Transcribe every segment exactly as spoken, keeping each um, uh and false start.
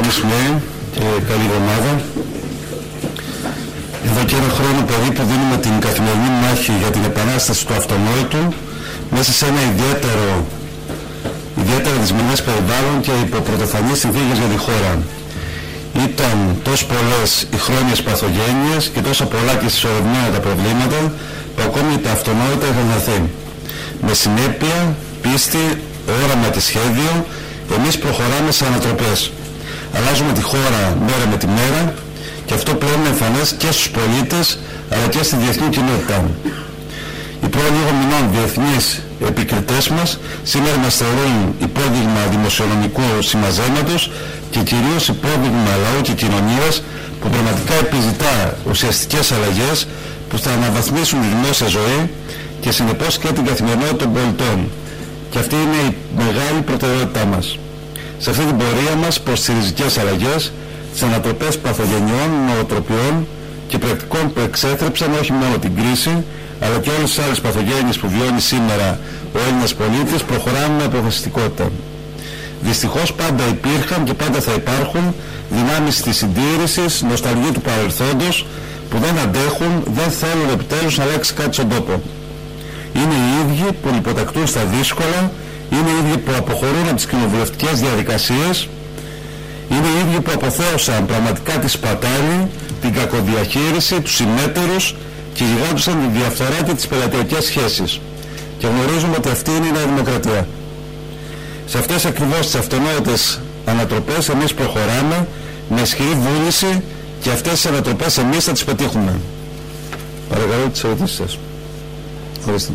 Καλή σημερινή και καλή εβδομάδα. Εδώ και ένα χρόνο περίπου δίνουμε την καθημερινή μάχη για την επανάσταση του αυτονόητου μέσα σε ένα ιδιαίτερο, ιδιαίτερα δυσμενές περιβάλλον και υπό πρωτοφανείς συνθήκες για τη χώρα. Ήταν τόσο πολλές οι χρόνιες παθογένειες και τόσα πολλά και συσσωρευμένα τα προβλήματα που ακόμη τα αυτονόητα είχαν χαθεί. Με συνέπεια, πίστη, όραμα και σχέδιο, εμείς προχωράμε σε ανατροπές. Αλλάζουμε τη χώρα μέρα με τη μέρα και αυτό πλέον είναι εμφανές και στους πολίτες αλλά και στη διεθνή κοινότητα. Οι πρώην λίγων μηνών διεθνείς επικριτές μας σήμερα μας θεωρούν υπόδειγμα δημοσιονομικού συμμαζέματος και κυρίως υπόδειγμα λαού και κοινωνίας που πραγματικά επιζητά ουσιαστικές αλλαγές που θα αναβαθμίσουν τη δημόσια ζωή και συνεπώς και την καθημερινότητα των πολιτών. Και αυτή είναι η μεγάλη προτεραιότητά μας. Σε αυτή την πορεία μας προς τις ριζικές αλλαγές, τις ανατροπές παθογενειών, νοοτροπιών και πρακτικών που εξέθρεψαν όχι μόνο την κρίση, αλλά και όλες τις άλλες παθογένειες που βιώνει σήμερα ο Έλληνας πολίτης, προχωράμε με αποφασιστικότητα. Δυστυχώς πάντα υπήρχαν και πάντα θα υπάρχουν δυνάμεις της συντήρησης, νοσταλγία του παρελθόντος, που δεν αντέχουν, δεν θέλουν επιτέλους να αλλάξει κάτι στον τόπο. Είναι οι ίδιοι που λιποτακτούν στα δύσκολα, είναι οι ίδιοι που αποχωρούν από τις κοινοβουλευτικές διαδικασίες, είναι οι ίδιοι που αποθέωσαν πραγματικά τη σπατάλη, την κακοδιαχείριση, τους συμμέτερους και γιγάντουσαν τη διαφθορά και τις πελατειακές σχέσεις. Και γνωρίζουμε ότι αυτή είναι η Νέα Δημοκρατία. Σε αυτές ακριβώς τις αυτονόητες ανατροπές εμείς προχωράμε με ισχυρή βούληση και αυτές τις ανατροπές εμείς θα τις πετύχουμε. Παρακαλώ τις ερωτήσεις σας. Ευχαριστώ.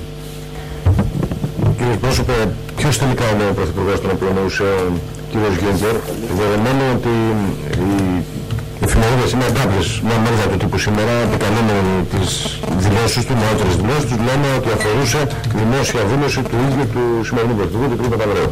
Κύριε πρόσωπε, ποιος τελικά είναι ο Πρωθυπουργός τον οποίο εννοούσε ο κύριος Γιούγκερ, δεδομένου ότι οι εφημερίδες είναι αντάπλες, μια μέρα του τύπου σήμερα, επικαλούμενοι τις δηλώσεις του, νεότερες δηλώσεις τους, λένε ότι αφορούσε δημόσια δήλωση του ίδιου του σημερινού Πρωθυπουργού, του κ. Παπανδρέου.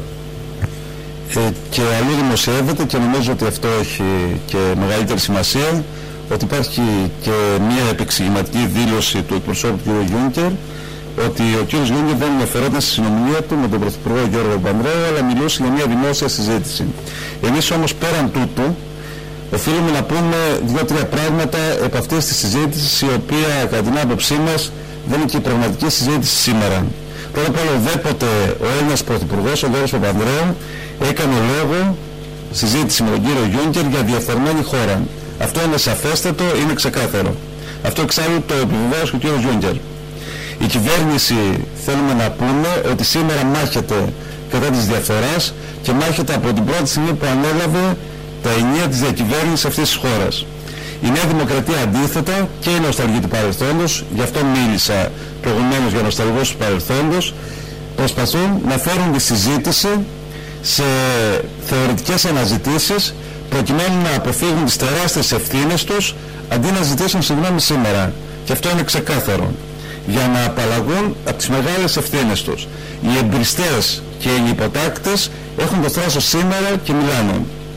Ε, και αλλού δημοσιεύεται και νομίζω ότι αυτό έχει και μεγαλύτερη σημασία, ότι υπάρχει και μια επεξηγηματική δήλωση του εκπροσώπου του κ. Γιούγκερ, ότι ο κ. Γιούγκερ δεν ενδιαφερόταν στη συνομιλία του με τον Πρωθυπουργό Γιώργο Παπανδρέου, αλλά μιλούσε για μια δημόσια συζήτηση. Εμείς όμως πέραν τούτου, οφείλουμε να πούμε δύο-τρία πράγματα επ' αυτής της συζήτησης, η οποία κατά την άποψή μας δεν είναι και η πραγματική συζήτηση σήμερα. Πρώτα απ' όλα, ουδέποτε ο Έλληνας Πρωθυπουργός, ο Γιώργος Παπανδρέου, έκανε λόγο συζήτηση με τον κύριο Γιούγκερ για διαφθαρμένη χώρα. Αυτό είναι σαφέστατο, είναι ξεκάθαρο. Αυτό εξάλλου το επιβεβαίωσε ο κύριος Γιούγκερ. Η κυβέρνηση, θέλουμε να πούμε, ότι σήμερα μάχεται κατά της διαφθοράς και μάχεται από την πρώτη στιγμή που ανέλαβε τα ενία της διακυβέρνησης αυτής της χώρας. Η Νέα Δημοκρατία αντίθετα και η νοσταλγία του παρελθόντος, γι' αυτό μίλησα προηγουμένως για νοσταλγούς του παρελθόντος, προσπαθούν να φέρουν τη συζήτηση σε θεωρητικές αναζητήσεις προκειμένου να αποφύγουν τις τεράστιες ευθύνες τους αντί να ζητήσουν συγγνώμη σήμερα. Και αυτό είναι ξεκάθαρο. Για να απαλλαγούν από τις μεγάλες ευθύνες τους. Οι εμπριστές και οι υποτάκτες έχουν το θράσος σήμερα και μιλάνε.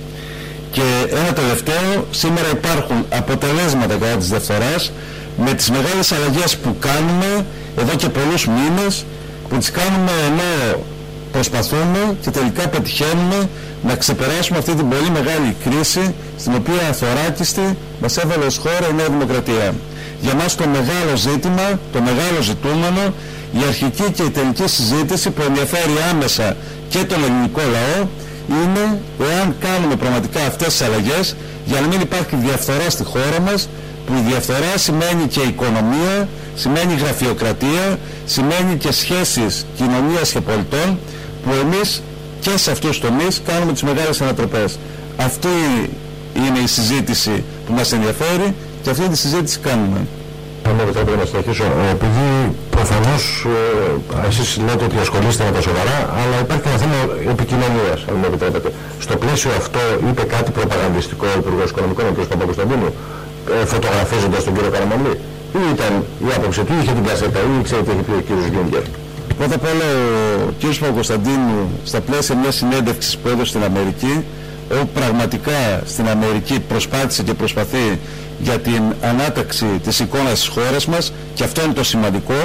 Και ένα τελευταίο, σήμερα υπάρχουν αποτελέσματα κατά της διαφθοράς με τις μεγάλες αλλαγές που κάνουμε εδώ και πολλούς μήνες, που τις κάνουμε ενώ προσπαθούμε και τελικά πετυχαίνουμε να ξεπεράσουμε αυτή την πολύ μεγάλη κρίση στην οποία αθωράκιστη μας έβαλε ως χώρα η Νέα Δημοκρατία. Για μας το μεγάλο ζήτημα, το μεγάλο ζητούμενο, η αρχική και η τελική συζήτηση που ενδιαφέρει άμεσα και τον ελληνικό λαό είναι εάν κάνουμε πραγματικά αυτές τις αλλαγές για να μην υπάρχει διαφθορά στη χώρα μας, που η διαφθορά σημαίνει και οικονομία, σημαίνει γραφειοκρατία, σημαίνει και σχέσεις κοινωνίας και πολιτών, που εμείς και σε αυτούς τους τομείς κάνουμε τις μεγάλες ανατροπές. Αυτή είναι η συζήτηση που μας ενδιαφέρει και αυτή τη συζήτηση κάνουμε. Αν με επιτρέπετε να συνεχίσω, επειδή προφανώς ε, εσείς λέτε ότι ασχολείστε με τα σοβαρά, αλλά υπάρχει ένα θέμα επικοινωνίας, αν με επιτρέπετε. Στο πλαίσιο αυτό είπε κάτι προπαγανδιστικό ο Υπουργός Οικονομικών, ο κ. Παπακοσταντίνου, ε, φωτογραφίζοντας τον κύριο Καραμανλή, ή ήταν η άποψη του, είχε την κασέτα, ή ξέρετε τι είχε πει ο κ. Γιούγκερ? Πρώτα απ' όλα ο κ. Παπακοσταντίνου, στα πλαίσια μιας συνέντευξης που έδωσε στην Αμερική, όπου πραγματικά στην Αμερική προσπάθησε και προσπαθεί για την ανάταξη της εικόνας της χώρας μας, και αυτό είναι το σημαντικό,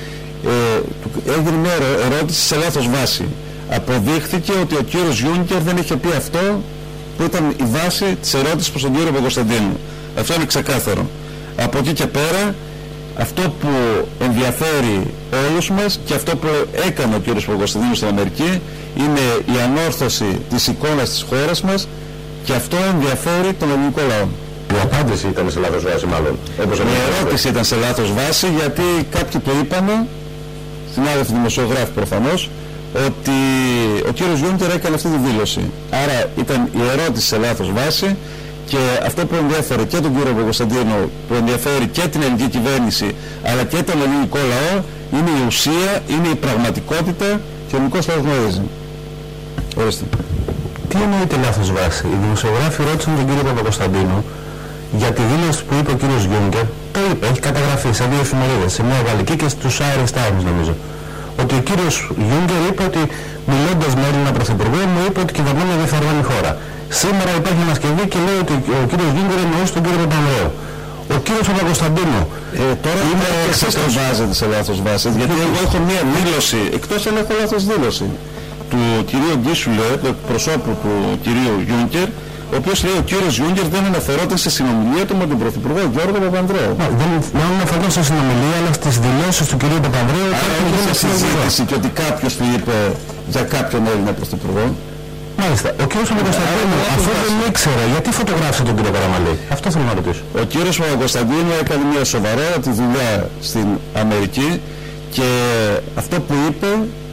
ε, έγινε μια ερώτηση σε λάθος βάση. Αποδείχθηκε ότι ο κύριος Γιούγκερ δεν είχε πει αυτό που ήταν η βάση της ερώτησης προς τον κύριο Παπακοσταντίνου. Αυτό είναι ξεκάθαρο. Από εκεί και πέρα, αυτό που ενδιαφέρει όλους μας και αυτό που έκανε ο κύριος Παπακοσταντίνου στην Αμερική είναι η ανόρθωση της εικόνας της χώρας μας και αυτό ενδιαφέρει τον ελληνικό λαό. Η απάντηση ήταν σε λάθος βάση μάλλον. Όπως η ερώτηση ήταν σε λάθος βάση γιατί κάποιοι το είπαν, συνάδελφοι δημοσιογράφοι προφανώς, ότι ο κύριος Γιούνκερ έκανε αυτή τη δήλωση. Άρα ήταν η ερώτηση σε λάθος βάση και αυτό που ενδιαφέρει και τον κύριο Παπακοσταντίνο, που ενδιαφέρει και την ελληνική κυβέρνηση αλλά και τον ελληνικό λαό, είναι η ουσία, είναι η πραγματικότητα και ο ελληνικός λαός γνωρίζει. Ορίστε. Τι εννοείται λάθος βάση? Οι δημοσιογράφοι ρώτησαν τον κύριο Παπακοσταντίνο για τη δήλωση που είπε ο κύριος Γιούνκερ. Το είπε, έχει καταγραφεί σε δύο εφημερίδες, σε μια γαλλική και στους Irish Times νομίζω. Ότι ο κύριος Γιούνκερ είπε ότι μιλώντας με Έλληνα πρωθυπουργό μου είπε ότι κυβερνά μια διεφθαρμένη χώρα. Σήμερα υπάρχει ανασκευή και λέει ότι ο κύριος Γιούνκερ εννοούσε τον κύριο Παπανδρέου. Ο κύριος Παπακοσταντίνου. Ε, τώρα είναι και εσείς το βάζετε σε λάθος βάση. Γιατί εγώ έχω μια δήλωση, εκτός αν έχω λάθος δήλωση, του κυρίου Γκίσουλε, του εκπροσώπου του κυρίου Γιούνκερ, ο οποίος λέει ο κύριος Γιούνκερ δεν αναφερόταν σε συνομιλία του με τον πρωθυπουργό Γιώργο Παπανδρέου. Δεν αναφερόταν σε συνομιλία, αλλά στις δηλώσεις του κυρίου Παπανδρέου. Άρα όχι σε συζήτηση και ότι κάποιος του είπε για κάποιον Έλληνα πρωθυπουργό. Μάλιστα. Ο κύριος Παπακοσταντίνου, αφού δεν ήξερε, γιατί φωτογράφησε τον κύριο Καραμανλή? Αυτό θέλω να ρωτήσω. Ο κύριος Παπακοσταντίνου έκανε μια σοβαρότατη δουλειά στην Αμερική και αυτό που είπε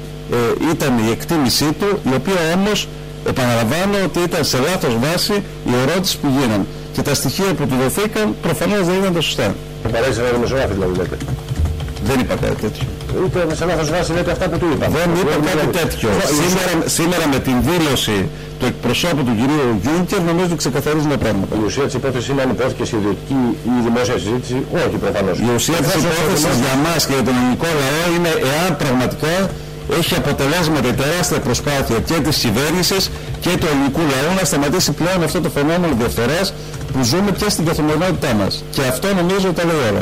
ε, ήταν η εκτίμησή του, η οποία όμως επαναλαμβάνω ότι ήταν σε λάθος βάση οι ερώτησεις που γίναν και τα στοιχεία που του δοθήκαν προφανώς δεν ήταν τα σωστά. Παρέσει ένα δημοσιογράφο δηλαδή λέτε? Δεν είπα κάτι τέτοιο. Ούτε σε λάθος βάση λέτε αυτά που του είπα. Δεν είπα κάτι τέτοιο. Σήμερα, σήμερα με την δήλωση του εκπροσώπου του κυρίου Γιούνκερ νομίζω ότι ξεκαθαρίζουν τα πράγματα. Η ουσία της υπόθεσης είναι αν υπόθηκε σε ιδιωτική ή δημόσια συζήτηση? Όχι προφανώς. Η ουσία της υπόθεσης για μας και για τον ελληνικό λαό είναι εάν πραγματικά έχει αποτελέσματα η τεράστια προσπάθεια και της κυβέρνησης και του ελληνικού λαού να σταματήσει πλέον αυτό το φαινόμενο διαφθοράς που ζούμε πια στην καθημερινότητά μας. Και αυτό νομίζω ότι τα λέει όλα.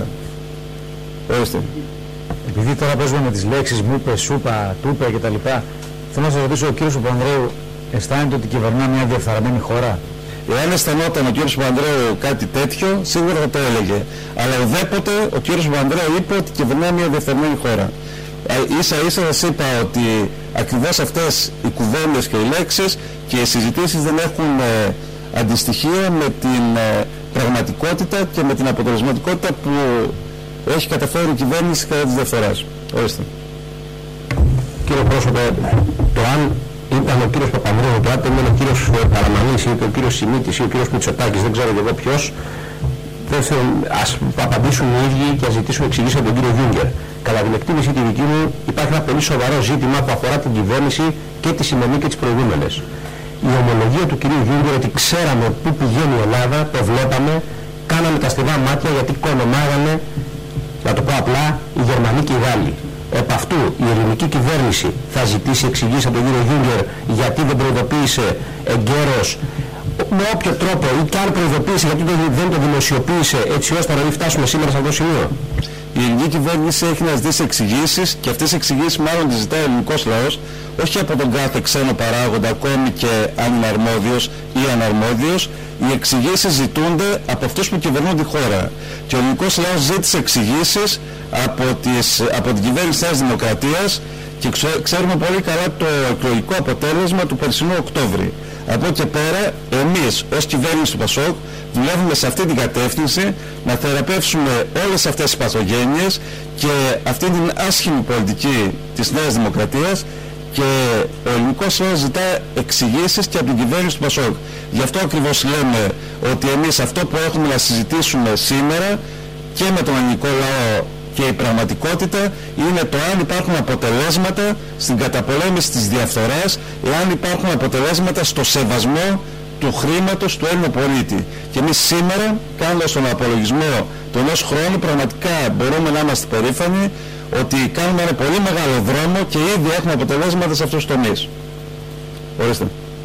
Ορίστε. Επειδή τώρα παίζουμε με τις λέξεις μου είπε, σου είπα, του είπε κτλ. Θέλω να σας ρωτήσω, ο κύριος Παπανδρέου αισθάνεται ότι κυβερνά μια διαφθαρμένη χώρα? Εάν αισθανόταν ο κύριος Παπανδρέου κάτι τέτοιο, σίγουρα θα το έλεγε. Αλλά ουδέποτε ο κύριος Παπανδρέου είπε ότι κυβερνά μια διαφθαρμένη χώρα. Ίσα ίσα σας είπα ότι ακριβώς αυτές οι κουβέντες και οι λέξεις και οι συζητήσεις δεν έχουν ε, αντιστοιχεία με την ε, πραγματικότητα και με την αποτελεσματικότητα που έχει καταφέρει η κυβέρνηση κατά της διαφθοράς. Ορίστε. Κύριε πρόσωπε, το αν ήταν ο κύριος Παπανδρέου, το αν ήταν ο κύριος Καραμανλής ή ο κύριος Σιμίτης ή ο κύριος Μητσοτάκης, δεν ξέρω και εγώ ποιος, δεν θέλω, ας απαντήσουν οι ίδιοι και ας ζητήσουν εξηγήσεις από τον κύριο Γιούνκερ. Κατά την εκτίμηση τη δική μου υπάρχει ένα πολύ σοβαρό ζήτημα που αφορά την κυβέρνηση και τη σημερινή και τις προηγούμενες. Η ομολογία του κυρίου Γιούνκερ ότι ξέραμε πού πηγαίνει η Ελλάδα, το βλέπαμε, κάναμε τα στιβά μάτια γιατί κονομάγανε, να το πω απλά, οι Γερμανοί και οι Γάλλοι. Επ' αυτού η ελληνική κυβέρνηση θα ζητήσει εξηγήσεις από τον κύριο Γιούνκερ γιατί δεν προειδοποίησε εγκαίρως με όποιο τρόπο ή και αν προειδοποίησε γιατί δεν το δημοσιοποίησε έτσι ώστε να μην φτάσουμε σήμερα σε αυτό το σημείο. Η ελληνική κυβέρνηση έχει να ζητήσει εξηγήσεις και αυτές τις εξηγήσεις μάλλον τις ζητάει ο ελληνικός λαός, όχι από τον κάθε ξένο παράγοντα, ακόμη και αν είναι αρμόδιος ή αναρμόδιος. Οι εξηγήσεις ζητούνται από αυτούς που κυβερνούν τη χώρα. Και ο ελληνικός λαός ζήτησε εξηγήσεις από, τις, από την κυβέρνηση της Δημοκρατίας και ξέρουμε πολύ καλά το εκλογικό αποτέλεσμα του περσινού Οκτώβρη. Από εκεί και πέρα, εμείς ως κυβέρνηση του ΠΑΣΟΚ δουλεύουμε σε αυτή την κατεύθυνση να θεραπεύσουμε όλες αυτές τις παθογένειες και αυτή την άσχημη πολιτική της Νέας Δημοκρατίας και ο ελληνικός λαός ζητά εξηγήσεις και από την κυβέρνηση του ΠΑΣΟΚ. Γι' αυτό ακριβώς λέμε ότι εμείς αυτό που έχουμε να συζητήσουμε σήμερα και με τον ελληνικό λαό και η πραγματικότητα είναι το αν υπάρχουν αποτελέσματα στην καταπολέμηση της διαφθοράς, εάν υπάρχουν αποτελέσματα στο σεβασμό του χρήματος του Έλληνα πολίτη. Και εμείς σήμερα, κάνοντας τον απολογισμό του ενός χρόνου, πραγματικά μπορούμε να είμαστε περήφανοι ότι κάνουμε ένα πολύ μεγάλο δρόμο και ήδη έχουμε αποτελέσματα σε αυτούς τους τομείς. Ορίστε.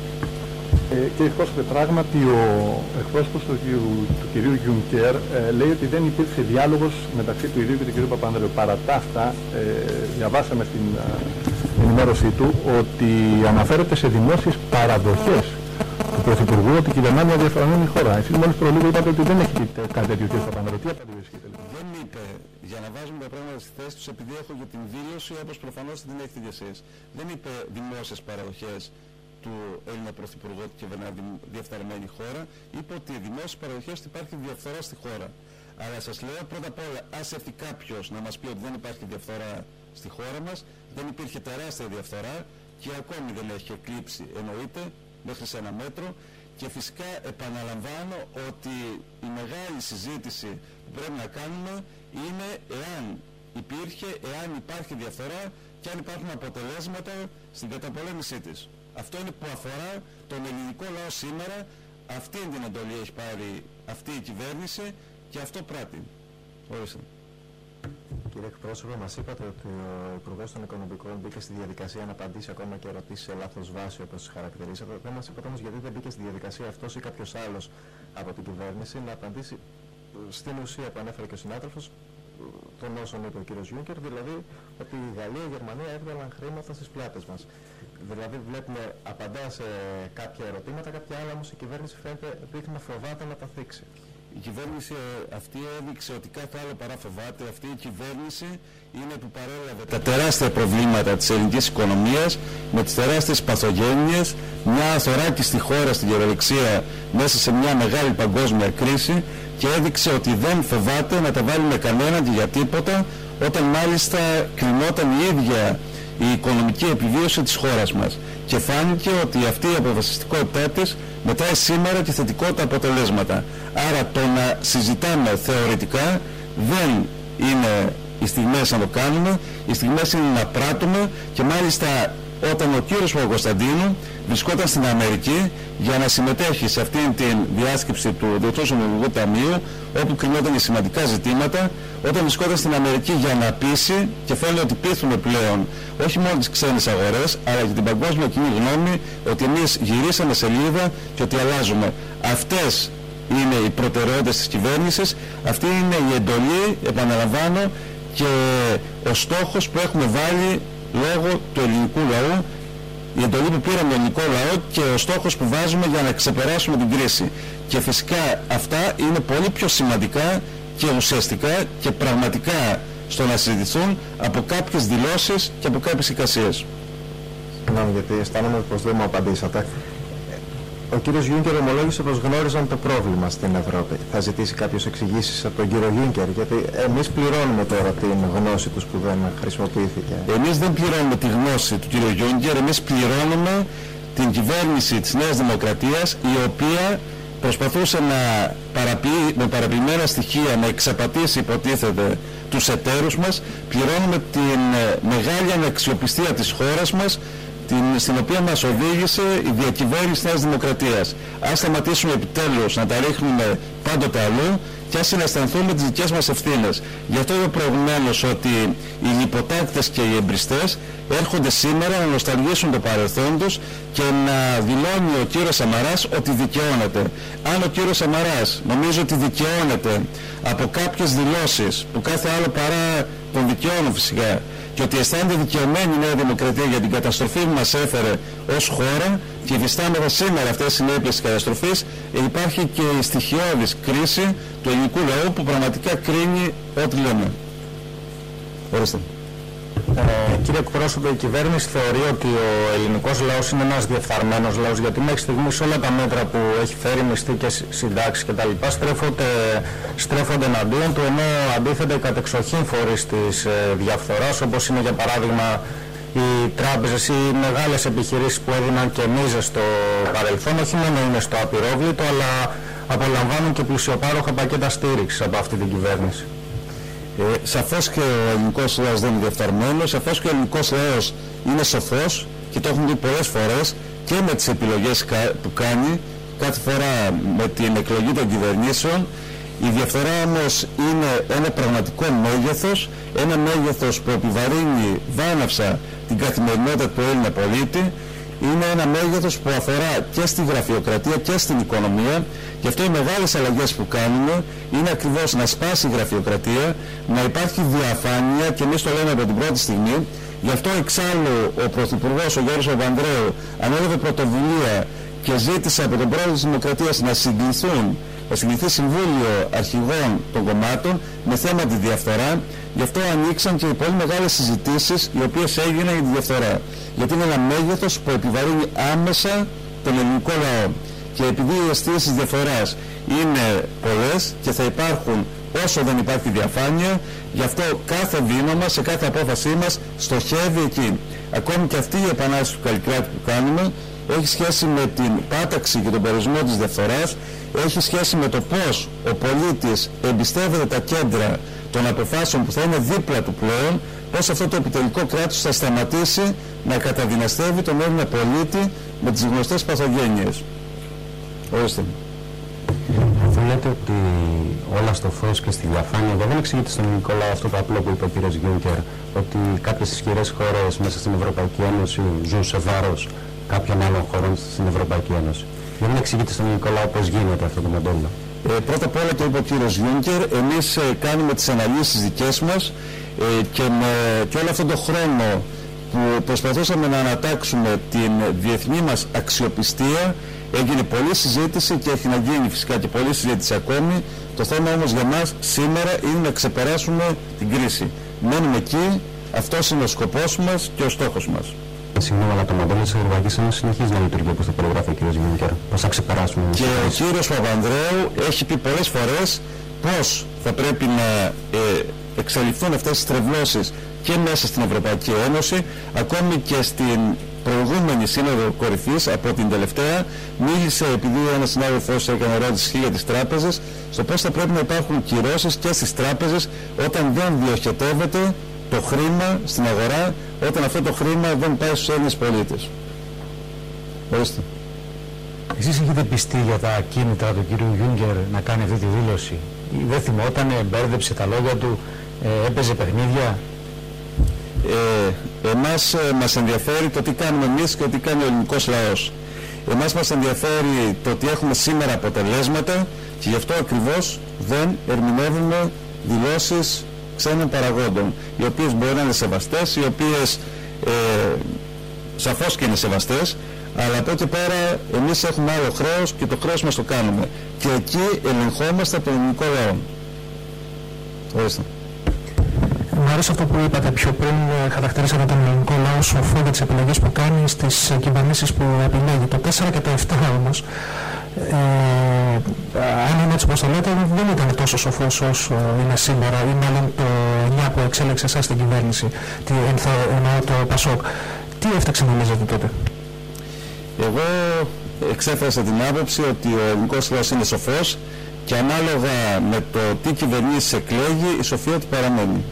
Ε, κύριε Εκπρόσωπε, πράγματι ο εκπρόσωπος του, του κυρίου Γιούνκερ ε, λέει ότι δεν υπήρξε διάλογος μεταξύ του ιδίου και του κυρίου Παπανδρέου. Παρά τα αυτά, ε, διαβάσαμε στην ε, ενημέρωσή του ότι αναφέρεται σε δημόσιες παραδοχές του Πρωθυπουργού ότι κυβερνά μια διαφορετική χώρα. Εσείς μόλις προλίγο είπατε ότι δεν έχει κάτι τέτοιο, κύριε Παπανδρέου. Τι απαντήσετε λοιπόν? Δεν είπε, για να βάζουμε τα πράγματα στη θέση τους, επειδή έχω για την δήλωση, όπως προφανώς την έχετε και εσείς. Δεν είπε δημόσιες παραδοχές του Έλληνα Πρωθυπουργού ότι κυβερνά διαφθαρμένη χώρα. Είπε ότι οι δημόσιες παραδοχές υπάρχει διαφθορά στη χώρα. Αλλά σας λέω πρώτα απ' όλα, ας έρθει κάποιος να μας πει ότι δεν υπάρχει διαφθορά στη χώρα μας. Δεν υπήρχε τεράστια διαφθορά και ακόμη δεν έχει εκλείψει, εννοείται, μέχρι σε ένα μέτρο. Και φυσικά επαναλαμβάνω ότι η μεγάλη συζήτηση που πρέπει να κάνουμε είναι εάν υπήρχε, εάν υπάρχει διαφθορά και αν υπάρχουν αποτελέσματα στην καταπολέμησή της. Αυτό είναι που αφορά τον ελληνικό λαό σήμερα. Αυτή την εντολή έχει πάρει αυτή η κυβέρνηση και αυτό πράττει. Ορίστε. Κύριε εκπρόσωπε, μας είπατε ότι ο Υπουργός των Οικονομικών μπήκε στη διαδικασία να απαντήσει ακόμα και ερωτήσεις σε λάθος βάση, όπως χαρακτηρίσατε. Δεν μας είπατε όμως γιατί δεν μπήκε στη διαδικασία αυτός ή κάποιος άλλος από την κυβέρνηση να απαντήσει στην ουσία που ανέφερε και ο συνάδελφος των όσων είπε ο κύριος Γιούνκερ, δηλαδή ότι η Γαλλία και η Γερμανία έβγαλαν χρήματα στις πλάτες μας. Δηλαδή βλέπουμε απαντά σε κάποια ερωτήματα, κάποια άλλα όμως η κυβέρνηση φαίνεται δείχνει να φοβάται να τα θίξει. Η κυβέρνηση αυτή έδειξε ότι κάθε άλλο παρά φοβάται. Αυτή η κυβέρνηση είναι που παρέλαβε τα τεράστια προβλήματα της ελληνικής οικονομίας με τις τεράστιες παθογένειες, μια αθωράκη στη χώρα, στην κυριολεξία, μέσα σε μια μεγάλη παγκόσμια κρίση και έδειξε ότι δεν φοβάται να τα βάλει με κανέναν και για τίποτα, όταν μάλιστα κρινόταν η ίδια η οικονομική επιβίωση της χώρας μας. Και φάνηκε ότι αυτή η αποφασιστικότητά της μετράει σήμερα και θετικότητα αποτελέσματα. Άρα το να συζητάμε θεωρητικά δεν είναι οι στιγμές να το κάνουμε, οι στιγμές είναι να πράττουμε και μάλιστα όταν ο κύριος Παπακοσταντίνου βρισκόταν στην Αμερική για να συμμετέχει σε αυτήν την διάσκεψη του Διεθνούς Νομισματικού Ταμείου, όπου κρινόταν σημαντικά ζητήματα, όταν βρισκόταν στην Αμερική για να πείσει, και θέλω ότι πείθουμε πλέον όχι μόνο τις ξένες αγορές, αλλά και την παγκόσμια κοινή γνώμη, ότι εμείς γυρίσαμε σελίδα και ότι αλλάζουμε. Αυτές είναι οι προτεραιότητες της κυβέρνησης, αυτή είναι η εντολή, επαναλαμβάνω, και ο στόχος που έχουμε βάλει λόγω του ελληνικού λαού, η εντολή που πήραμε τον ελληνικό λαό και ο στόχος που βάζουμε για να ξεπεράσουμε την κρίση. Και φυσικά αυτά είναι πολύ πιο σημαντικά και ουσιαστικά και πραγματικά στο να συζητηθούν από κάποιες δηλώσεις και από κάποιες εικασίες. Συγγνώμη, γιατί αισθάνομαι πως δεν μου απαντήσατε. Ο κύριος Γιούνκερ ομολόγησε πως γνώριζαν το πρόβλημα στην Ευρώπη. Θα ζητήσει κάποιος εξηγήσεις από τον κύριο Γιούνκερ, γιατί εμείς πληρώνουμε τώρα την γνώση τους που δεν χρησιμοποιήθηκε. Εμείς δεν πληρώνουμε τη γνώση του κύριου Γιούνκερ, εμείς πληρώνουμε την κυβέρνηση της Νέας Δημοκρατίας, η οποία προσπαθούσε να παραποιεί, με παραποιημένα στοιχεία να εξαπατήσει, υποτίθεται, τους εταίρους μας. Πληρώνουμε την μεγάλη αναξιοπιστία της χώρας μας, την, στην οποία μας οδήγησε η διακυβέρνηση της Νέας Δημοκρατίας. Ας σταματήσουμε επιτέλους να τα ρίχνουμε πάντοτε αλλού και ας συναισθανθούμε τις δικές μας ευθύνες. Γι' αυτό είπα προηγουμένως ότι οι λιποτάκτες και οι εμπριστές έρχονται σήμερα να νοσταλγήσουν το παρελθόν τους και να δηλώνει ο κύριος Σαμαράς ότι δικαιώνεται. Αν ο κύριος Σαμαράς νομίζω ότι δικαιώνεται από κάποιες δηλώσεις που κάθε άλλο παρά τον δικαιώνουν φυσικά, και ότι αισθάνεται δικαιωμένη η Νέα Δημοκρατία για την καταστροφή που μας έφερε ως χώρα και υφιστάμεθα σήμερα αυτές τις συνέπειες της καταστροφής, υπάρχει και η στοιχειώδης κρίση του ελληνικού λαού που πραγματικά κρίνει ό,τι λέμε. Ορίστε. Ε, κύριε εκπρόσωπε, η κυβέρνηση θεωρεί ότι ο ελληνικός λαός είναι ένας διεφθαρμένος λαός, γιατί μέχρι στιγμής όλα τα μέτρα που έχει φέρει, μισθοί και συντάξεις κτλ. στρέφονται, στρέφονται εναντίον του, ενώ αντίθετα οι κατεξοχήν φορείς της ε, διαφθοράς, όπως είναι για παράδειγμα οι τράπεζες ή οι μεγάλες επιχειρήσεις που έδιναν και μίζες στο παρελθόν, όχι μόνο είναι στο απειρόβλητο, αλλά απολαμβάνουν και πλουσιοπάροχα πακέτα στήριξης από αυτή την κυβέρνηση. Ε, σαφώς και ο ελληνικός λαός δεν είναι διαφθαρμένος, σαφώς και ο ελληνικός λαός είναι σοφός και το έχουμε δει πολλές φορές και με τις επιλογές που κάνει κάθε φορά με την εκλογή των κυβερνήσεων. Η διαφθορά όμως είναι ένα πραγματικό μέγεθος, ένα μέγεθος που επιβαρύνει βάναυσα την καθημερινότητα του Έλληνα πολίτη. Είναι ένα μέγεθος που αφορά και στη γραφειοκρατία και στην οικονομία. Γι' αυτό οι μεγάλες αλλαγές που κάνουμε είναι ακριβώς να σπάσει η γραφειοκρατία, να υπάρχει διαφάνεια, και εμείς το λέμε από την πρώτη στιγμή. Γι' αυτό εξάλλου ο Πρωθυπουργός, ο Γιώργος Παπανδρέου, ανέλαβε πρωτοβουλία και ζήτησε από τον πρόεδρο της Δημοκρατίας να συγκληθούν, να συγκληθεί Συμβούλιο Αρχηγών των Κομμάτων με θέμα τη διαφθορά. Γι' αυτό ανοίξαν και οι πολύ μεγάλες συζητήσεις οι οποίες έγιναν για τη διαφθορά. Γιατί είναι ένα μέγεθος που επιβαρύνει άμεσα τον ελληνικό λαό. Και επειδή οι αιστείες της διαφθοράς είναι πολλές και θα υπάρχουν όσο δεν υπάρχει διαφάνεια, γι' αυτό κάθε βήμα μας, σε κάθε απόφασή μας στοχεύει εκεί. Ακόμη και αυτή η επανάσταση του Καλλικράτη που κάνουμε έχει σχέση με την πάταξη και τον περιορισμό της διαφθοράς, έχει σχέση με το πώς ο πολίτης εμπιστεύεται τα κέντρα των αποφάσεων που θα είναι δίπλα του πλέον, πώς αυτό το επιτελικό κράτος θα σταματήσει να καταδυναστεύει τον Έλληνα πολίτη με τις γνωστές παθογένειες. Ορίστε. Αφού λέτε ότι όλα στο φως και στη διαφάνεια, δεν εξηγείται στον ελληνικό λαό αυτό το απλό που είπε ο κ. Γιούνκερ, ότι κάποιες ισχυρές χώρες μέσα στην Ευρωπαϊκή Ένωση ζουν σε βάρος κάποιων άλλων χωρών στην Ευρωπαϊκή Ένωση. Δεν εξηγείται στον ελληνικό λαό πώς γίνεται αυτό το μοντέλο. Ε, πρώτα απ' όλα το είπε ο κύριος Γιούνκερ, εμείς ε, κάνουμε τις αναλύσεις δικές μας ε, και με και όλο αυτόν τον χρόνο που προσπαθούσαμε να ανατάξουμε την διεθνή μας αξιοπιστία, έγινε πολλή συζήτηση και έχει να γίνει φυσικά και πολλή συζήτηση ακόμη. Το θέμα όμως για μας σήμερα είναι να ξεπεράσουμε την κρίση. Μένουμε εκεί, αυτός είναι ο σκοπός μας και ο στόχος μας. Συγγνώμη, αλλά το μοντέλο της Ευρωπαϊκής Ένωσης συνεχίζει να λειτουργεί όπως το περιγράφει ο κ. Γιούνκερ. Πώς θα ξεπεράσουμε. Και ο κύριος Παπανδρέου έχει πει πολλές φορές πώς θα πρέπει να ε, εξαλειφθούν αυτές τις τρευλώσεις και μέσα στην Ευρωπαϊκή Ένωση, ακόμη και στην προηγούμενη σύνοδο κορυφής από την τελευταία, μίλησε, επειδή ένας συνάδελφος έκανε ερώτηση για τις τράπεζες, στο πώς θα πρέπει να υπάρχουν κυρώσεις και στις τράπεζες όταν δεν διοχετεύεται το χρήμα στην αγορά, όταν αυτό το χρήμα δεν πάει στους Έλληνες πολίτες. Ορίστε. Εσείς έχετε πιστεί για τα κίνητρα του κ. Γιούνκερ να κάνει αυτή τη δήλωση? Δεν θυμότανε, μπέρδεψε τα λόγια του, ε, έπαιζε παιχνίδια? Ε, εμάς ε, μας ενδιαφέρει το τι κάνουμε εμείς και το τι κάνει ο ελληνικός λαός. Εμάς μας ενδιαφέρει το ότι έχουμε σήμερα αποτελέσματα και γι' αυτό ακριβώς δεν ερμηνεύουμε δηλώσεις ξένων παραγόντων, οι οποίες μπορεί να είναι σεβαστές, οι οποίες ε, σαφώς και είναι σεβαστές, αλλά από εκεί πέρα εμείς έχουμε άλλο χρέος και το χρέος μας το κάνουμε. Και εκεί ελεγχόμαστε από τον ελληνικό λαό. Ορίστε. Μου αρέσει αυτό που είπατε πιο πριν, χαρακτηρίσατε τον ελληνικό λαό σοφό για τις επιλογές που κάνει στις κυβερνήσεις που επιλέγει. Το τέσσερα και το επτά όμως, ε, αν είναι έτσι όπως το λέτε, δεν ήταν τόσο σοφός όσο είναι σήμερα, ή μάλλον το εννιά που εξέλεξε εσάς στην κυβέρνηση, τι, εννοώ το ΠΑΣΟΚ. Τι έφταξε νομίζετε τότε? Εγώ εξέφρασα την άποψη ότι ο ελληνικός λαός είναι σοφός και ανάλογα με το τι κυβερνήσεις εκλέγει, η σοφία του παραμένει.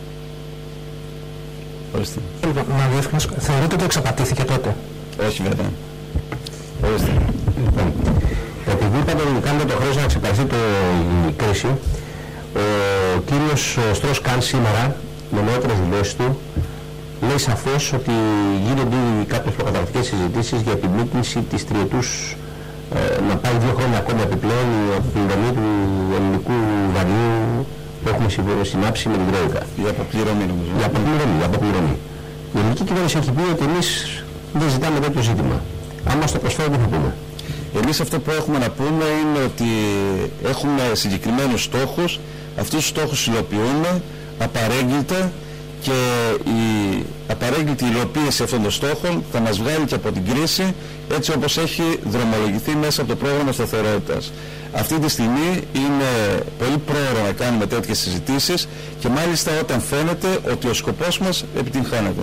Ορίστε. Λοιπόν, να διευκρινίσω, θεωρείτε ότι εξαπατήθηκε τότε? Όχι βέβαια. Ορίστε. Λοιπόν, επειδή είπατε ότι κάνετε το χρέος να ξεπεραστεί το, η κρίση, ο κύριος Στρος Καν σήμερα, με νεότερες δηλώσεις του, λέει σαφώς ότι γίνονται κάποιες προκαταρκτικές συζητήσεις για την μήτνηση της τριετούς, ε, να πάει δύο χρόνια ακόμα επιπλέον από την πληρωμή του ελληνικού δανείου που έχουμε συνάψει με την Τρόικα. Για αποπληρωμή νομίζω. Για αποπληρωμή, για αποπληρωμή. Η ελληνική κυβέρνηση έχει πει ότι εμείς δεν ζητάμε τέτοιο ζήτημα. Αν μας το προσφέρουν, τι θα πούμε? Εμείς αυτό που έχουμε να πούμε είναι ότι έχουμε συγκεκριμένους στόχους, αυτούς τους στόχους υλοποιούμε απαρέγκλητα και η απαρέγκλητη υλοποίηση αυτών των στόχων θα μας βγάλει και από την κρίση, έτσι όπως έχει δρομολογηθεί μέσα από το πρόγραμμα σταθερότητας. Αυτή τη στιγμή είναι πολύ πρόωρο να κάνουμε τέτοιες συζητήσεις και μάλιστα όταν φαίνεται ότι ο σκοπός μας επιτυγχάνεται.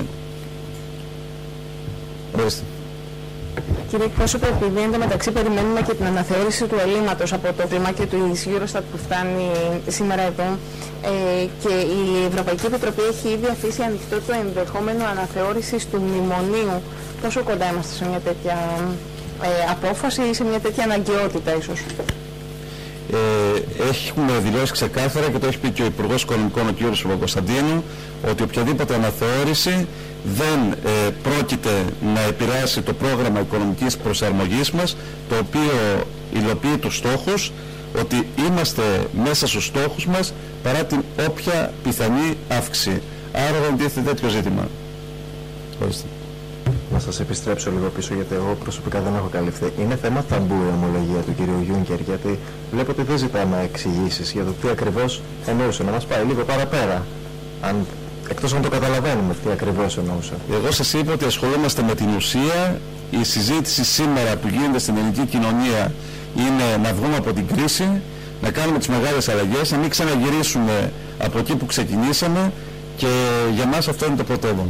Ορίστε. Κύριε εκπρόσωπε, επειδή εντωμεταξύ περιμένουμε και την αναθεώρηση του ελλείμματος από το κλιμάκιο του Eurostat που φτάνει σήμερα εδώ, ε, και η Ευρωπαϊκή Επιτροπή έχει ήδη αφήσει ανοιχτό το ενδεχόμενο αναθεώρησης του μνημονίου, πόσο κοντά είμαστε σε μια τέτοια ε, απόφαση ή σε μια τέτοια αναγκαιότητα ίσως? Ε, έχουμε δηλώσει ξεκάθαρα και το έχει πει και ο Υπουργός Οικονομικών, ο κ. Παπακοσταντίνου, ότι οποιαδήποτε αναθεώρηση δεν ε, πρόκειται να επηρεάσει το πρόγραμμα οικονομικής προσαρμογής μας, το οποίο υλοποιεί τους στόχους, ότι είμαστε μέσα στους στόχους μας παρά την όποια πιθανή αύξηση. Άρα δεν τίθεται τέτοιο ζήτημα. Ευχαριστώ. να σας επιστρέψω λίγο πίσω, γιατί εγώ προσωπικά δεν έχω καλυφθεί. Είναι θέμα ταμπού η ομολογία του κυρίου Γιούνκερ, γιατί βλέπω ότι δεν ζητάμε εξηγήσεις για το τι ακριβώς εννοούσε. Να μας πάει λίγο παραπέρα, αν, εκτός αν το καταλαβαίνουμε τι ακριβώς εννοούσε. Εγώ σας είπα ότι ασχολούμαστε με την ουσία. Η συζήτηση σήμερα που γίνεται στην ελληνική κοινωνία είναι να βγούμε από την κρίση, να κάνουμε τις μεγάλες αλλαγές, να μην ξαναγυρίσουμε από εκεί που ξεκινήσαμε, και για μας αυτό είναι το πρωτεύον.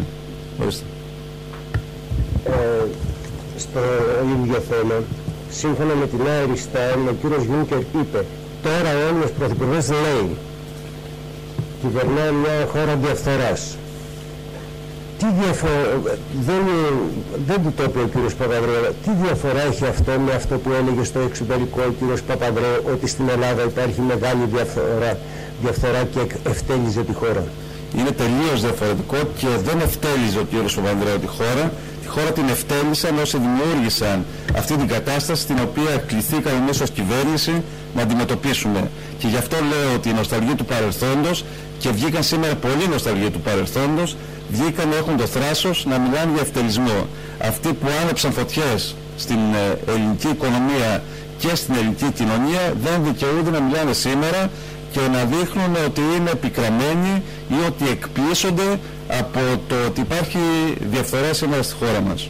Ε, στο ίδιο θέμα, σύμφωνα με την Irish Times, ο κύριος Γιούνκερ είπε: τώρα ο Έλληνας Πρωθυπουργός λέει, κυβερνάει μια χώρα διαφθοράς. Τι διαφορά, δεν, δεν του το είπε ο κύριος Παπανδρέου, τι διαφορά έχει αυτό με αυτό που έλεγε στο εξωτερικό ο κύριος Παπανδρέου, ότι στην Ελλάδα υπάρχει μεγάλη διαφθορά, διαφθορά και ευτέλιζε τη χώρα? Είναι τελείως διαφορετικό, και δεν ευτέλιζε ο κύριος Παπανδρέου τη χώρα. Τη χώρα την ευτέλισαν όσοι δημιούργησαν αυτή την κατάσταση, την οποία κληθήκαμε εμείς ως κυβέρνηση να αντιμετωπίσουμε. Και γι' αυτό λέω ότι η νοσταλγία του παρελθόντος, και βγήκαν σήμερα πολλοί νοσταλγία του παρελθόντος, βγήκαν, έχουν το θράσος να μιλάνε για ευτελισμό. Αυτοί που άναψαν φωτιές στην ελληνική οικονομία και στην ελληνική κοινωνία δεν δικαιούνται να μιλάνε σήμερα και να δείχνουν ότι είναι επικραμμένοι ή ότι εκπλήσονται από το ότι υπάρχει διαφθορά σήμερα στη χώρα μας.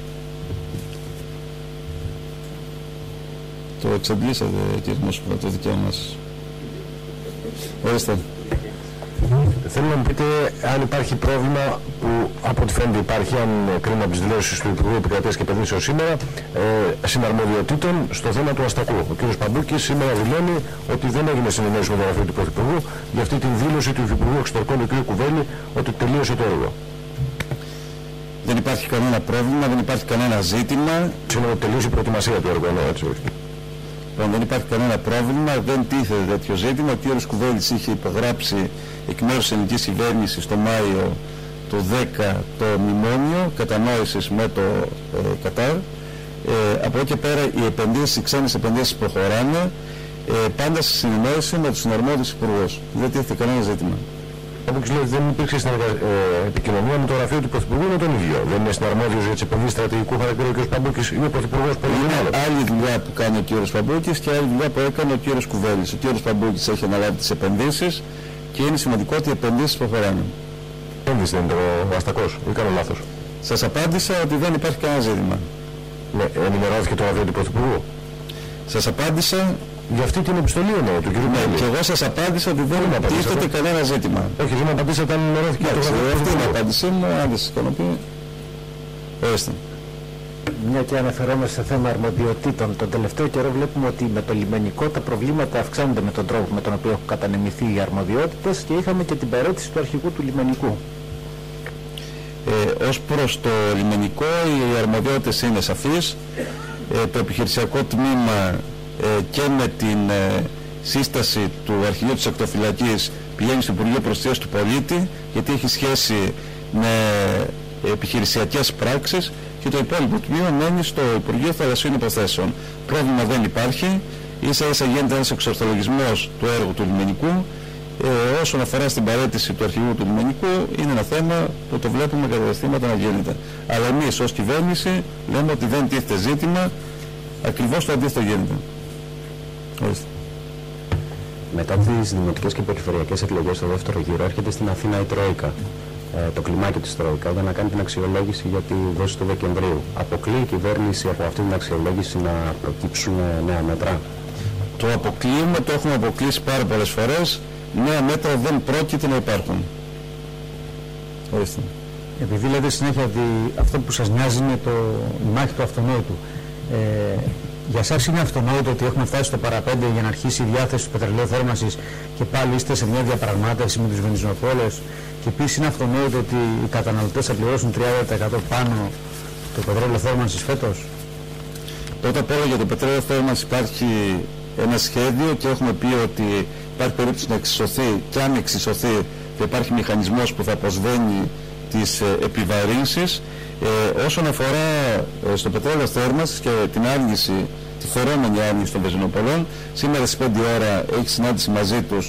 Το εξαντλήσατε, κύριε Μόσχοβα, το δικαίωμα σας. Ορίστε. Θέλω να μου πείτε αν υπάρχει πρόβλημα που από ό,τι φαίνεται υπάρχει, αν κρίνω από τις δηλώσεις του Υπουργού Επικρατείας και Επενδύσεων σήμερα, ε, συναρμοδιοτήτων στο θέμα του αστακού. Ο κ. Παμπούκης σήμερα δηλώνει ότι δεν έγινε συνεννόηση με το γραφείο του Πρωθυπουργού για αυτή την δήλωση του Υπουργού Εξωτερικών, του κ. Κουβέλη, ότι τελείωσε το έργο. Δεν υπάρχει κανένα πρόβλημα, δεν υπάρχει κανένα ζήτημα. Σήμερα τελείωσε η προετοιμασία του έργου, ναι, έτσι όχι. Δεν υπάρχει κανένα πρόβλημα, δεν τίθεται τέτοιο ζήτημα. Ο κ. Κουβέλης είχε υπογράψει εκ μέρους της ελληνικής κυβέρνησης το Μάιο του δέκα το μνημόνιο κατανόησης με το ε, Κατάρ. Ε, από εκεί και πέρα οι επενδύσεις, οι ξένες επενδύσεις προχωράνε, ε, πάντα σε συνεννόηση με τους συναρμόδιους υπουργούς. Δεν τίθεται κανένα ζήτημα. Όπως λέει, δεν υπήρξε στην ε, επικοινωνία με το γραφείο του Πρωθυπουργού με τον ίδιο. Δεν είναι συναρμόδιος για τις επενδύσεις στρατηγικού χαρακτήρα ο κ. Παμπούκης ή ο Πρωθυπουργός που είναι άλλη δουλειά που κάνει ο κ. Παμπούκης και άλλη δουλειά που έκανε ο κ. Κουβέλης. Ο κ. Παμπούκης έχει αναλάβει τις επενδύσεις και είναι σημαντικό ότι οι επενδύσεις προχωράνε. Επένδυση δεν είναι το αστακός, ή κάνω λάθος? Σας απάντησα ότι δεν υπάρχει κανένα ζήτημα. Ναι, ενημερώθηκε το γραφείο του Πρωθυπουργού. Σας απάντησα. Για αυτή την επιστολή εννοώ, του κ. Μέλη. Και εγώ σας απάντησα ότι δεν τίθεται κανένα ζήτημα. Όχι, δεν απαντήσατε αν ενημερώθηκε το γραφείο. Αυτή είναι η απάντησή μου, αν δεν σας ικανοποιεί. Ορίστε. Μια και αναφερόμαστε σε θέμα αρμοδιοτήτων, τον τελευταίο καιρό βλέπουμε ότι με το λιμενικό τα προβλήματα αυξάνονται με τον τρόπο με τον οποίο έχουν κατανεμηθεί οι αρμοδιότητες, και είχαμε και την παρέτηση του αρχηγού του λιμενικού. Ε, ως προς το λιμενικό, οι αρμοδιότητες είναι σαφείς. Ε, το επιχειρησιακό τμήμα ε, και με την ε, σύσταση του αρχηγείου της ακτοφυλακής πηγαίνει στο Υπουργείο Προστασίας του Πολίτη, γιατί έχει σχέση με επιχειρησιακές πράξεις, και το υπόλοιπο τμήμα μένει στο Υπουργείο Θαλασσίων Υποθέσεων. Πρόβλημα δεν υπάρχει, ίσα ίσα γίνεται ένας εξορθολογισμός του έργου του λιμενικού. Ε, όσον αφορά στην παραίτηση του αρχηγού του λιμενικού, είναι ένα θέμα που το βλέπουμε κατά διαστήματα να γίνεται. Αλλά εμείς ως κυβέρνηση λέμε ότι δεν τίθεται ζήτημα, ακριβώς το αντίθετο γίνεται. Ορίστε. Μετά τις δημοτικές και περιφερειακές εκλογές στο δεύτερο γύρο έρχεται στην Αθήνα η Τρόικα, ε, το κλιμάκιο της Τρόικα, για να κάνει την αξιολόγηση για τη δόση του Δεκεμβρίου. Αποκλείει η κυβέρνηση από αυτή την αξιολόγηση να προκύψουν νέα μέτρα? Το αποκλείουμε, το έχουμε αποκλείσει πάρα πολλές φορές. Νέα μέτρα δεν πρόκειται να υπάρχουν. Ορίστε. Επειδή λέτε συνέχεια ότι αυτό που σας νοιάζει είναι το, η μάχη του αυτονόητου. Ε, για εσάς είναι αυτονόητο ότι έχουμε φτάσει στο παραπέντε για να αρχίσει η διάθεση του πετρελαίου θέρμανσης και πάλι είστε σε μια διαπραγμάτευση με τους βενζινοπόλες, και επίσης είναι αυτονόητο ότι οι καταναλωτές θα πληρώσουν τριάντα τοις εκατό πάνω το πετρέλαιο θέρμανσης φέτος? Πρώτα απ' όλα για το πετρέλαιο θέρμανσης υπάρχει ένα σχέδιο και έχουμε πει ότι υπάρχει περίπτωση να εξισωθεί, και αν εξισωθεί θα υπάρχει μηχανισμός που θα αποσβαίνει τις ε, επιβαρύνσεις. Ε, όσον αφορά ε, στο πετρέλαιο θέρμανσης και την άρνηση, τη φερόμενη άρνηση των βενζινοπολών, σήμερα στις πέντε ώρα έχει συνάντηση μαζί τους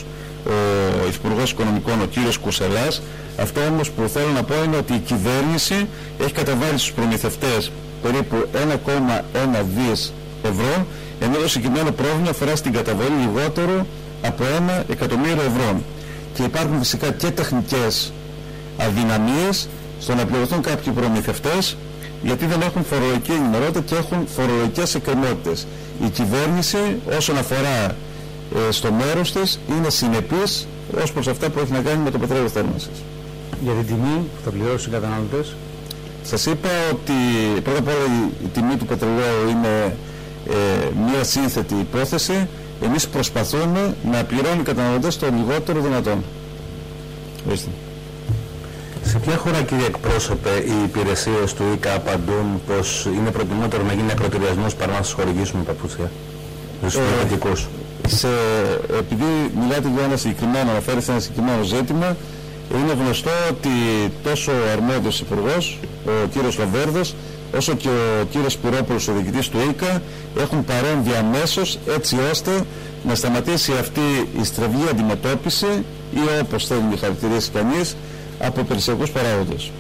ο Υπουργός Οικονομικών, ο κύριος Κουσελάς. Αυτό όμως που θέλω να πω είναι ότι η κυβέρνηση έχει καταβάλει στους προμηθευτές περίπου ένα κόμμα ένα δις ευρώ, ενώ το συγκεκριμένο πρόβλημα αφορά στην καταβολή λιγότερο από ένα εκατομμύριο ευρώ. Και υπάρχουν φυσικά και τεχνικές αδυναμίες στο να πληρωθούν κάποιοι προμηθευτές, γιατί δεν έχουν φορολογική ενημερότητα και έχουν φορολογικές εκκρεμότητες. Η κυβέρνηση όσον αφορά ε, στο μέρος της είναι συνεπής ως προς αυτά που έχει να κάνει με το πετρέλαιο θέρμανσης. Για την τιμή που θα πληρώσουν οι καταναλωτές. Σας είπα ότι πρώτα απ' όλα η, η τιμή του πετρελαίου είναι ε, μια σύνθετη υπόθεση. Εμείς προσπαθούμε να πληρώνουν οι καταναλωτές το λιγότερο δυνατόν. Ορίστε. Σε ποια χώρα, κύριε εκπρόσωπε, οι υπηρεσίες του ΙΚΑ απαντούν πως είναι προτιμότερο να γίνει ακροτηριασμός παρά να σας χορηγήσουμε παπούτσια στους πολιτικούς? Σε, επειδή μιλάτε για ένα συγκεκριμένο, αναφέρει σε ένα συγκεκριμένο ζήτημα, είναι γνωστό ότι τόσο ο αρμόδιος υπουργός, ο κύριος Λοβέρδος, όσο και ο κύριος Σπυρόπουλος, ο διοικητής του ΙΚΑ, έχουν παρέμβει αμέσως έτσι ώστε να σταματήσει αυτή η στραβή αντιμετώπιση ή όπως θέλει να χαρακτηρίσει κανείς από περιουσιακούς παράγοντες.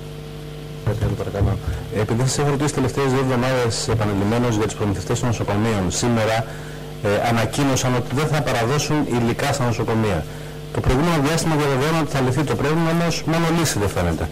Επειδή σας έχω ρωτήσει τις τελευταίες δύο εβδομάδες επανειλημμένως για τους προμηθευτές των νοσοκομείων, σήμερα ε, ανακοίνωσαν ότι δεν θα παραδώσουν υλικά στα νοσοκομεία. Το προηγούμενο διάστημα διαβεβαίωναν ότι θα λυθεί το πρόβλημα, όμως μόνο λύση δεν φαίνεται.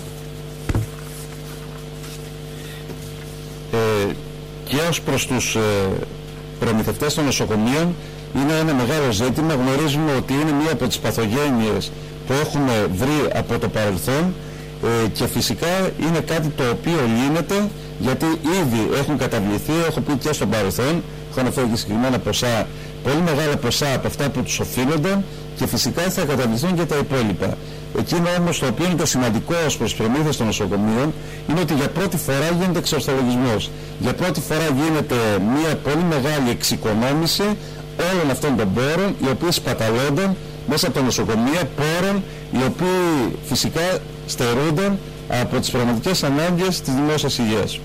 Ε, και ως προς τους ε, προμηθευτές των νοσοκομείων είναι ένα μεγάλο ζήτημα. Γνωρίζουμε ότι είναι μία από τις παθογένειες που έχουμε βρει από το παρελθόν ε, και φυσικά είναι κάτι το οποίο λύνεται, γιατί ήδη έχουν καταβληθεί, έχω πει και στο παρελθόν, έχω αναφέρει και συγκεκριμένα ποσά, πολύ μεγάλα ποσά από αυτά που τους οφείλονταν, και φυσικά θα καταβληθούν και τα υπόλοιπα. Εκείνο όμως το οποίο είναι το σημαντικό ως προς τις προμήθειες των νοσοκομείων είναι ότι για πρώτη φορά γίνεται εξορθολογισμός. Για πρώτη φορά γίνεται μια πολύ μεγάλη εξοικονόμηση όλων αυτών των πόρων, οι οποίοι σπαταλώνταν μέσα από τα νοσοκομεία, πόρων οι οποίοι φυσικά στερούνταν από τις πραγματικές ανάγκες της δημόσιας υγείας.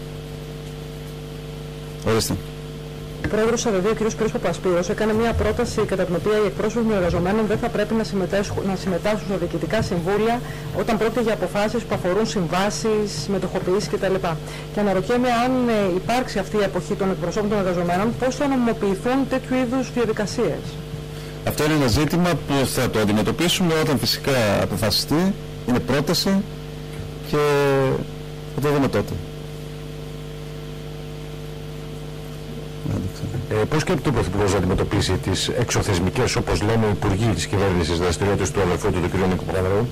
Ορίστε. Ο πρόεδρος ΑΔΔ, ο κ. Σπύρος Παπασπύρος, έκανε μια πρόταση κατά την οποία οι εκπρόσωποι των εργαζομένων δεν θα πρέπει να συμμετάσχουν, να συμμετάσχουν στα διοικητικά συμβούλια όταν πρόκειται για αποφάσεις που αφορούν συμβάσεις, μετοχοποιήσεις κτλ. Και αναρωτιέμαι αν ε, υπάρξει αυτή η εποχή των εκπροσώπων των εργαζομένων, πώς θα νομιμοποιηθούν τέτοιου είδους διαδικασίες. Αυτό είναι ένα ζήτημα που θα το αντιμετωπίσουμε όταν φυσικά αποφασιστεί, είναι πρόταση και θα το δούμε τότε. Ε, πώς σκέφτεται ο Πρωθυπουργός να αντιμετωπίσει τις εξωθεσμικές, όπως λένε οι υπουργοί της κυβέρνησης, δραστηριότητες του αδελφού του, του κ. Νίκου Παπανδρέου?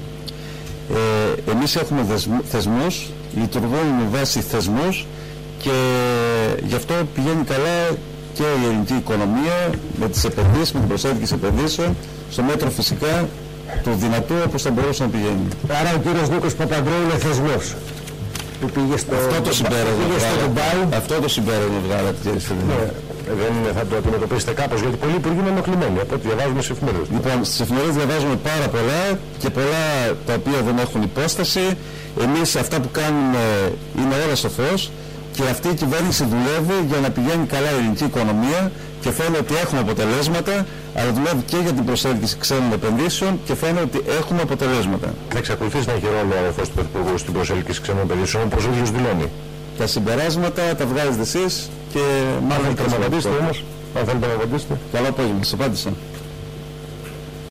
Ε, εμείς έχουμε θεσμούς, λειτουργούμε με βάση θεσμούς και γι' αυτό πηγαίνει καλά και η ελληνική οικονομία με τις επενδύσεις, με την προσέλκυση επενδύσεων, στο μέτρο φυσικά του δυνατού όπως θα μπορούσε να πηγαίνει. Άρα ο κύριος Νίκος Παπανδρέου είναι θεσμός. Που πήγε στο, αυτό το συμπέρασμα βγάλα. Αυτό το συμπέρασμα βγάλα, κύριε Στυλίνη. Ναι, δεν είναι, θα το αντιμετωπίσετε κάπως, γιατί πολλοί υπουργοί είναι ενοχλημένοι από ό,τι διαβάζουμε στις εφημερίδες. Λοιπόν, στις εφημερίδες διαβάζουμε πάρα πολλά και πολλά τα οποία δεν έχουν υπόσταση. Εμείς αυτά που κάνουμε είναι όλα στο φως και αυτή η κυβέρνηση δουλεύει για να πηγαίνει καλά η ελληνική οικονομία και φαίνεται ότι έχουμε αποτελέσματα, αλλά δουλεύει και για την προσέλκυση ξένων επενδύσεων και φαίνεται ότι έχουμε αποτελέσματα. Θα εξακολουθήσει να έχει ρόλο ο αδελφός του Πρωθυπουργού στην προσέλκυση ξένων επενδύσεων, όπως ο ίδιος δηλώνει? Τα συμπεράσματα τα βγάζετε εσείς και μάλλον θα τα απαντήσετε όμως. Αν θέλετε να απαντήσετε. Καλό απόγευμα, σας απάντησα.